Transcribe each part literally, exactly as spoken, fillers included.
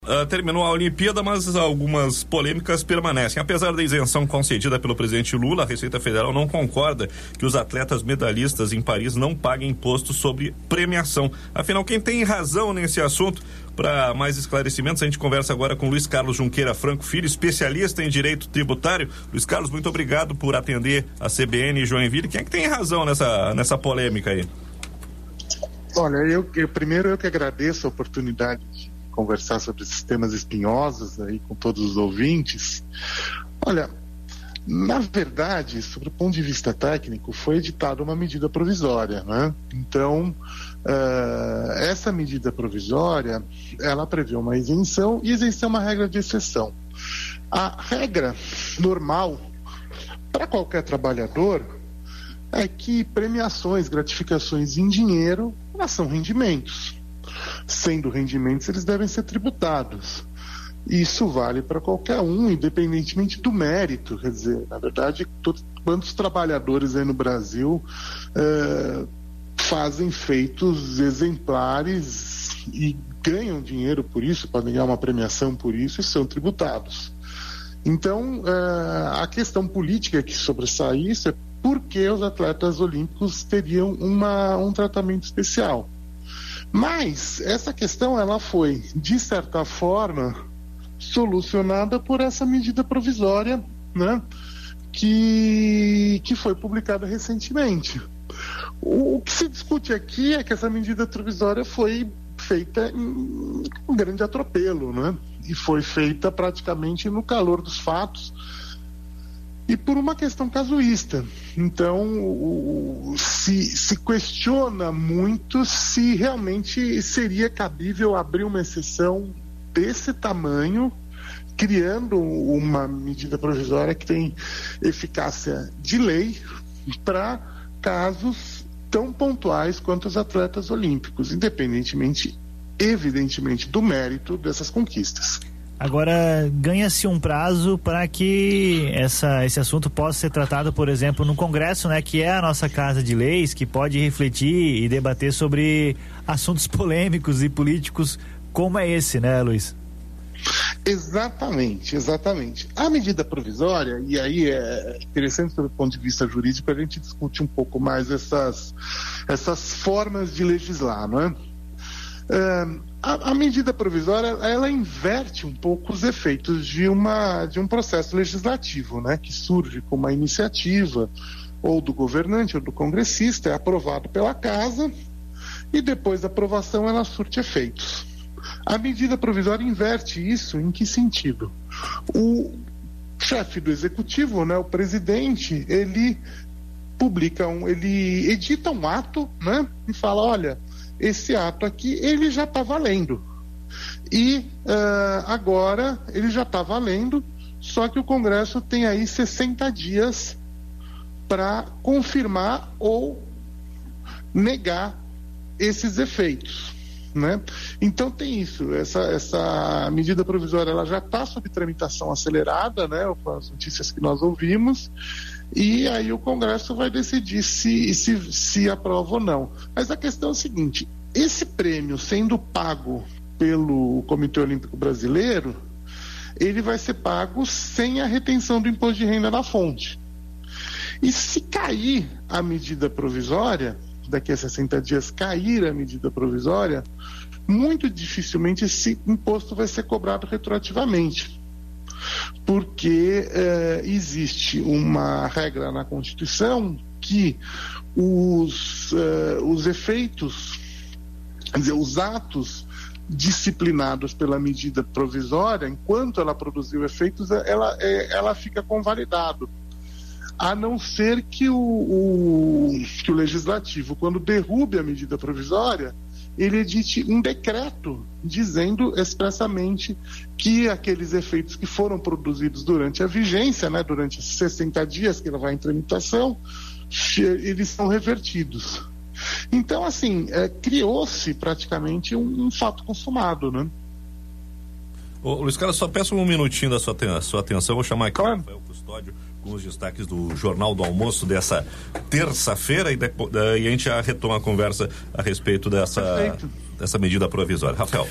Uh, terminou a Olimpíada, mas algumas polêmicas permanecem. Apesar da isenção concedida pelo presidente Lula, a Receita Federal não concorda que os atletas medalhistas em Paris não paguem imposto sobre premiação. Afinal, quem tem razão nesse assunto? Para mais esclarecimentos, a gente conversa agora com Luiz Carlos Junqueira Franco Filho, especialista em direito tributário. Luiz Carlos, muito obrigado por atender a C B N Joinville. Quem é que tem razão nessa, nessa polêmica aí? Olha, eu, eu primeiro eu que agradeço a oportunidade de conversar sobre esses temas espinhosos aí com todos os ouvintes. Olha, na verdade, sobre o ponto de vista técnico, foi editada uma medida provisória, né? Então, uh, essa medida provisória, ela prevê uma isenção, e isenção é uma regra de exceção. A regra normal para qualquer trabalhador é que premiações, gratificações em dinheiro, elas são rendimentos. Sendo rendimentos, eles devem ser tributados. Isso vale para qualquer um, independentemente do mérito. Quer dizer, na verdade, todos, quantos trabalhadores aí no Brasil eh, fazem feitos exemplares e ganham dinheiro por isso, podem ganhar uma premiação por isso e são tributados. Então, eh, a questão política que sobressai isso é por que os atletas olímpicos teriam uma, um tratamento especial. Mas essa questão ela foi, de certa forma, solucionada por essa medida provisória, né, que, que foi publicada recentemente. O, o que se discute aqui é que essa medida provisória foi feita em um grande atropelo, né, e foi feita praticamente no calor dos fatos e por uma questão casuísta. Então, o, se, se questiona muito se realmente seria cabível abrir uma exceção desse tamanho, criando uma medida provisória que tem eficácia de lei para casos tão pontuais quanto os atletas olímpicos, independentemente, evidentemente, do mérito dessas conquistas. Agora, ganha-se um prazo para que essa, esse assunto possa ser tratado, por exemplo, no Congresso, né, que é a nossa Casa de Leis, que pode refletir e debater sobre assuntos polêmicos e políticos como é esse, né, Luiz? Exatamente, exatamente. A medida provisória, e aí é interessante do ponto de vista jurídico, a gente discute um pouco mais essas, essas formas de legislar, não é? Uh, a, a medida provisória, ela inverte um pouco os efeitos de, uma, de um processo legislativo, né, que surge com uma iniciativa ou do governante ou do congressista, é aprovado pela Casa e depois da aprovação ela surte efeitos. A medida provisória inverte isso em que sentido? O chefe do executivo, né, o presidente, ele publica um, ele edita um ato, né, e fala, olha, esse ato aqui, ele já está valendo. E uh, agora ele já está valendo, só que o Congresso tem aí sessenta dias para confirmar ou negar esses efeitos, né? Então tem isso, essa, essa medida provisória ela já está sob tramitação acelerada, né, com as notícias que nós ouvimos, e aí o Congresso vai decidir se, se, se aprova ou não. Mas a questão é a seguinte, esse prêmio sendo pago pelo Comitê Olímpico Brasileiro, ele vai ser pago sem a retenção do imposto de renda na fonte. E se cair a medida provisória, daqui a sessenta dias cair a medida provisória, muito dificilmente esse imposto vai ser cobrado retroativamente. Porque eh, existe uma regra na Constituição que os, eh, os efeitos, quer dizer, os atos disciplinados pela medida provisória, enquanto ela produziu efeitos, ela, ela fica convalidado. A não ser que o, o, que o Legislativo, quando derrube a medida provisória, ele edite um decreto dizendo expressamente que aqueles efeitos que foram produzidos durante a vigência, né, durante esses sessenta dias que ela vai em tramitação, eles são revertidos. Então, assim, é, criou-se praticamente um, um fato consumado, né? Ô, Luiz Carlos, só peço um minutinho da sua, sua atenção, vou chamar aqui claro. o Rafael Custódio com os destaques do Jornal do Almoço dessa terça-feira e, depois, e a gente já retoma a conversa a respeito dessa, dessa medida provisória. Rafael.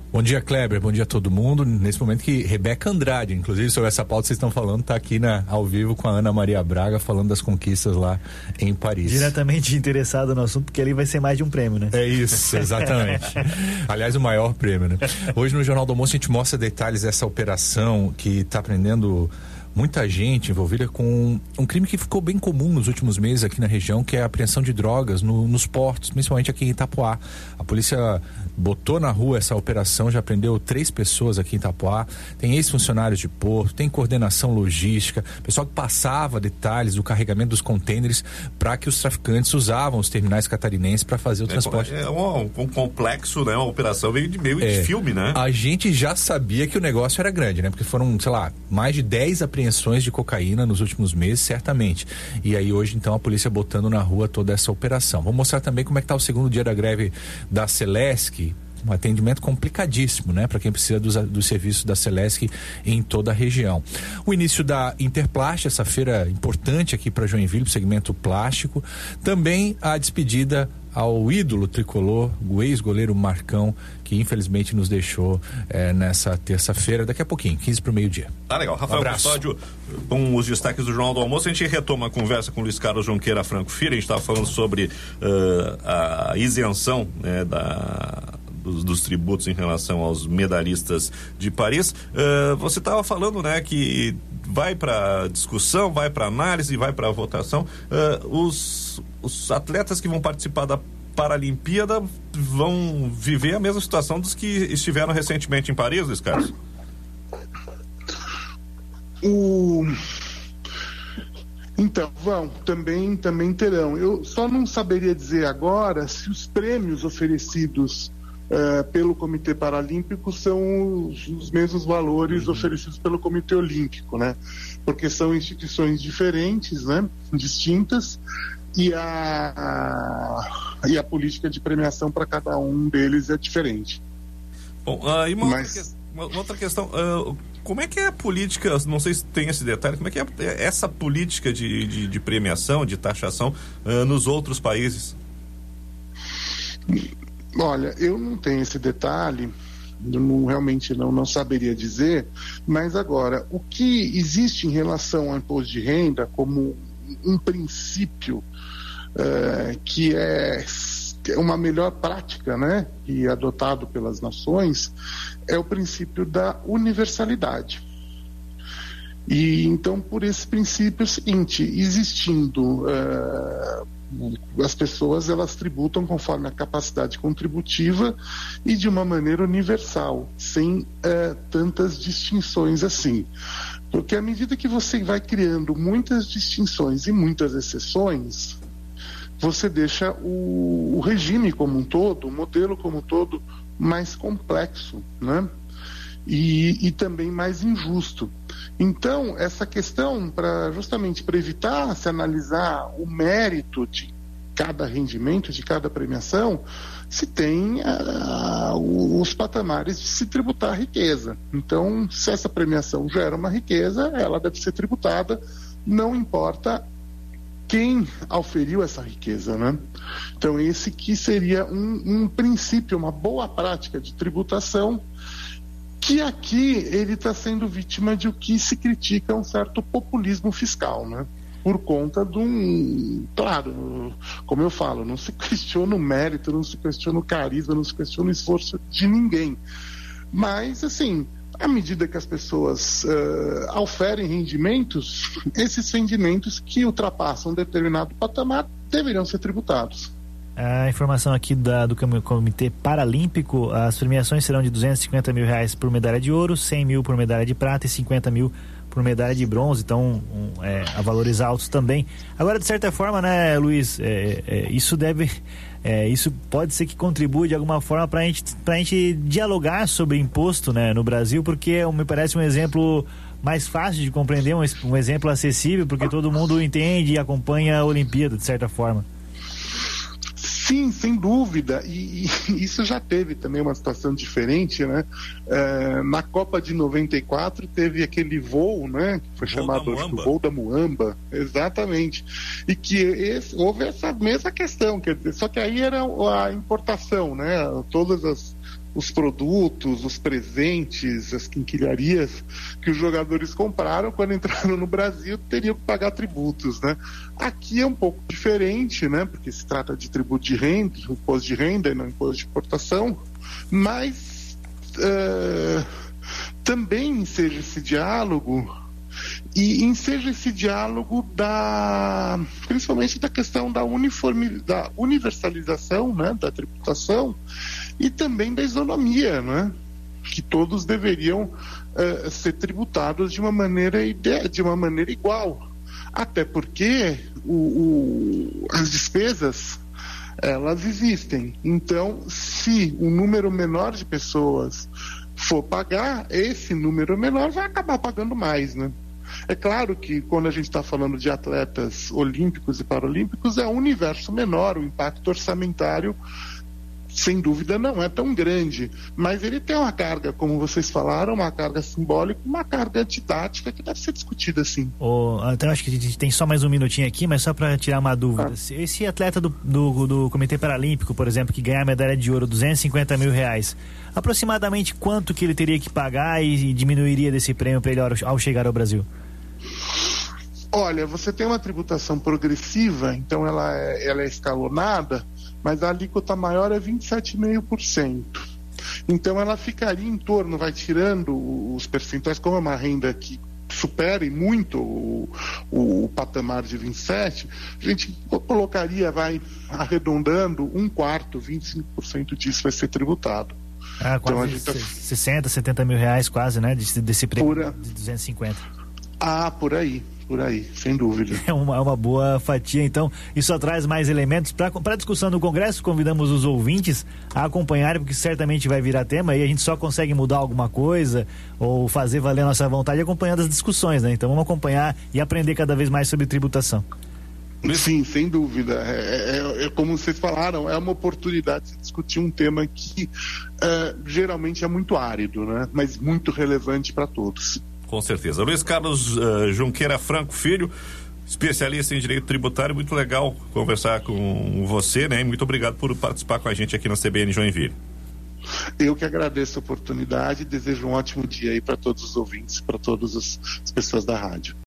Bom dia, Kleber, bom dia a todo mundo. Nesse momento que Rebeca Andrade, inclusive sobre essa pauta que vocês estão falando, está aqui na, ao vivo com a Ana Maria Braga, falando das conquistas lá em Paris. Diretamente interessada no assunto, porque ali vai ser mais de um prêmio, né? É isso, exatamente. Aliás, o maior prêmio, né? Hoje no Jornal do Almoço a gente mostra detalhes dessa operação que está prendendo muita gente envolvida com um crime que ficou bem comum nos últimos meses aqui na região, que é a apreensão de drogas no, nos portos, principalmente aqui em Itapoá. A polícia botou na rua essa operação, já prendeu três pessoas aqui em Itapoá. Tem ex-funcionários de porto, tem coordenação logística, pessoal que passava detalhes do carregamento dos contêineres para que os traficantes usavam os terminais catarinenses para fazer o é, transporte. É um, um complexo, né? Uma operação meio de, meio é, de filme, né? A gente já sabia que o negócio era grande, né? Porque foram, sei lá, mais de dez apreensões de cocaína nos últimos meses, certamente. E aí hoje, então, a polícia botando na rua toda essa operação. Vou mostrar também como é que está o segundo dia da greve da Celesc, um atendimento complicadíssimo, né, para quem precisa dos, dos serviços da Celesc em toda a região. O início da Interplast, essa feira importante aqui para Joinville, pro segmento plástico. Também a despedida ao ídolo tricolor, o ex-goleiro Marcão, que infelizmente nos deixou eh, nessa terça-feira, daqui a pouquinho, quinze para o meio-dia. Tá legal. Rafael um Custódio, com os destaques do Jornal do Almoço, a gente retoma a conversa com o Luiz Carlos Junqueira Franco Filho. A gente estava falando sobre uh, a isenção, né, da... Dos, dos tributos em relação aos medalhistas de Paris. Uh, você estava falando, né, que vai para discussão, vai para análise, vai para votação. Uh, os, os atletas que vão participar da Paralimpíada vão viver a mesma situação dos que estiveram recentemente em Paris, Luiz Carlos? O... Então, vão, também, também terão. Eu só não saberia dizer agora se os prêmios oferecidos Uh, pelo Comitê Paralímpico são os, os mesmos valores uhum. oferecidos pelo Comitê Olímpico, né? Porque são instituições diferentes, né? Distintas, e a, a, e a política de premiação para cada um deles é diferente. Bom, uh, e uma, Mas... outra que, uma, uma outra questão, uh, como é que é a política, não sei se tem esse detalhe, como é que é essa política de, de, de premiação, de taxação uh, nos outros países? Olha, eu não tenho esse detalhe, eu não, realmente não, não saberia dizer, mas agora, o que existe em relação ao imposto de renda como um princípio é, que é uma melhor prática, né, e adotado pelas nações, é o princípio da universalidade. E então, por esse princípio é o seguinte, existindo... É, as pessoas, elas tributam conforme a capacidade contributiva e de uma maneira universal, sem uh, tantas distinções assim. Porque à medida que você vai criando muitas distinções e muitas exceções, você deixa o, o regime como um todo, o modelo como um todo, mais complexo, né? E, e também mais injusto. Então, essa questão, pra, justamente para evitar se analisar o mérito de cada rendimento, de cada premiação, se tem uh, os patamares de se tributar a riqueza. Então, se essa premiação gera uma riqueza, ela deve ser tributada, não importa quem auferiu essa riqueza, né? Então, esse que seria um, um princípio, uma boa prática de tributação, que aqui ele está sendo vítima de o que se critica um certo populismo fiscal, né? Por conta de um... Claro, como eu falo, não se questiona o mérito, não se questiona o carisma, não se questiona o esforço de ninguém. Mas, assim, à medida que as pessoas uh, auferem rendimentos, esses rendimentos que ultrapassam um determinado patamar deveriam ser tributados. A informação aqui da, do Comitê Paralímpico, as premiações serão de duzentos e cinquenta mil reais por medalha de ouro, cem mil por medalha de prata e cinquenta mil por medalha de bronze, então um, é, a valores altos também. Agora, de certa forma, né, Luiz, é, é, isso deve, é, isso pode ser que contribua de alguma forma para gente, a gente dialogar sobre imposto, né, no Brasil, porque me parece um exemplo mais fácil de compreender, um, um exemplo acessível, porque todo mundo entende e acompanha a Olimpíada, de certa forma. Sim, sem dúvida, e, e isso já teve também uma situação diferente, né? É, na Copa de noventa e quatro teve aquele voo, né? Que foi voo chamado acho, voo da Muamba, exatamente, e que esse, houve essa mesma questão, quer dizer, só que aí era a importação, né? Todas as os produtos, os presentes, as quinquilharias que os jogadores compraram quando entraram no Brasil, teriam que pagar tributos, né? Aqui é um pouco diferente, né? Porque se trata de tributo de renda, imposto de renda e não imposto de importação, mas uh, também seja esse diálogo e enseja esse diálogo da, principalmente da questão da, uniformi, da universalização, né, da tributação e também da isonomia, né, que todos deveriam uh, ser tributados de uma maneira ide, de uma maneira igual, até porque o, o, as despesas elas existem. Então, se um número menor de pessoas for pagar, esse número menor vai acabar pagando mais, né? É claro que quando a gente está falando de atletas olímpicos e paralímpicos é um universo menor, o impacto orçamentário sem dúvida não é tão grande, mas ele tem uma carga, como vocês falaram, uma carga simbólica, uma carga didática que deve ser discutida sim. Oh, até acho que a gente tem só mais um minutinho aqui, mas só para tirar uma dúvida, ah. esse atleta do, do, do Comitê Paralímpico, por exemplo, que ganhar a medalha de ouro, duzentos e cinquenta mil reais, aproximadamente quanto que ele teria que pagar e, e diminuiria desse prêmio para ele ao, ao chegar ao Brasil? Olha, você tem uma tributação progressiva, então ela é, ela é escalonada, mas a alíquota maior é vinte e sete vírgula cinco por cento. Então ela ficaria em torno, vai tirando os percentuais, como é uma renda que supere muito o, o patamar de vinte e sete, a gente colocaria, vai arredondando, um quarto, vinte e cinco por cento disso vai ser tributado. Ah, quase então, a gente tá... sessenta, setenta mil reais quase, né? Desse, desse prêmio Pura... de duzentos e cinquenta. Ah, por aí. Por aí, sem dúvida. É uma, uma boa fatia, então. Isso traz mais elementos para a discussão do Congresso. Convidamos os ouvintes a acompanharem, porque certamente vai virar tema e a gente só consegue mudar alguma coisa ou fazer valer a nossa vontade acompanhando as discussões, né? Então vamos acompanhar e aprender cada vez mais sobre tributação. Sim, sem dúvida. É, é, é como vocês falaram, é uma oportunidade de discutir um tema que é, geralmente é muito árido, né? Mas muito relevante para todos. Com certeza. Luiz Carlos uh, Junqueira Franco Filho, especialista em direito tributário, muito legal conversar com você, né? Muito obrigado por participar com a gente aqui na C B N Joinville. Eu que agradeço a oportunidade e desejo um ótimo dia aí para todos os ouvintes, para todas as pessoas da rádio.